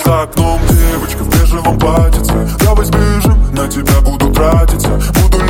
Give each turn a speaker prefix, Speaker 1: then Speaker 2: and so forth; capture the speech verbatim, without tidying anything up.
Speaker 1: за окном девочка в бежевом платьице. Давай сбежим, на тебя буду тратиться. Буду